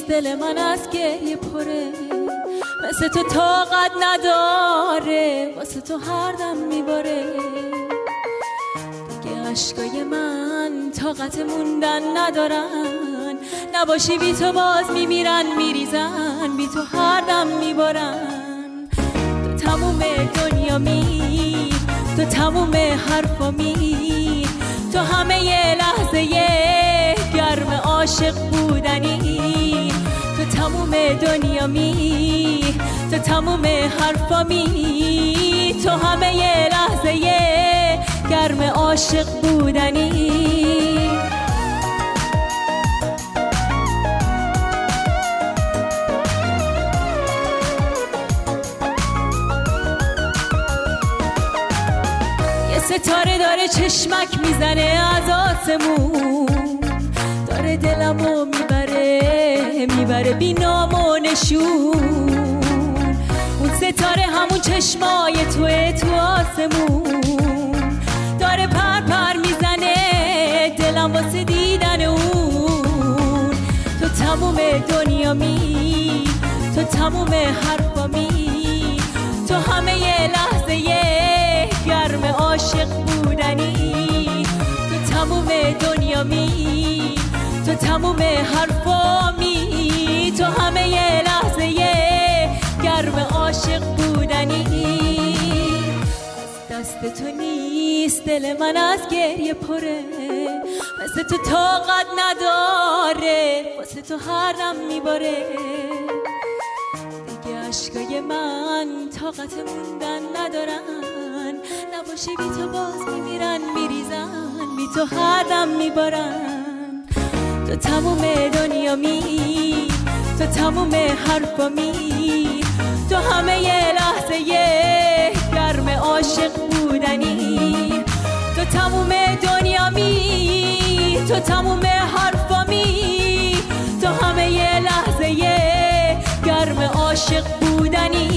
نیست، دل من از گریه پره، مثل تو طاقت نداره، واسه تو هر دم میباره. دیگه عشقای من طاقت موندن ندارن، نباشی بی تو باز میمیرن میریزن، بی تو هر دم میبارن. تو تموم دنیا می، تو تموم حرفا می، تو همه ی لحظه گرم عاشق بودنی. تو تموم دنیا می، تو تموم حرفا می، تو همه ی لحظه گرم عاشق بودنی. ستاره داره چشمک میزنه از آسمون، داره دلمو میبره بی نام و نشون. اون ستاره همون چشمای توه تو آسمون، داره پر میزنه دلم واسه دیدن اون. تو تموم دنیا می، تو تموم حرفا می، تو همه ی لحظه گرم عاشق بودنی. تو تموم دنیا می، تو تموم حرفا می، تو همه ی لحظه گرم عاشق بودنی. از دست تو نیست، دل من از گریه پره، مثل تو طاقت نداره، واسه تو هر دم میباره. دیگه عشقای من طاقت موندن ندارن، نباشی بی تو باز میمیرن میریزن، بی تو هر دم میبارن. تو تموم دنیا می، تو تموم حرفا می، تو همه ی لحظه گرم عاشق بودنی. تو تموم دنیا می، تو تموم حرفا می، تو همه ی لحظه گرم عاشق بودنی.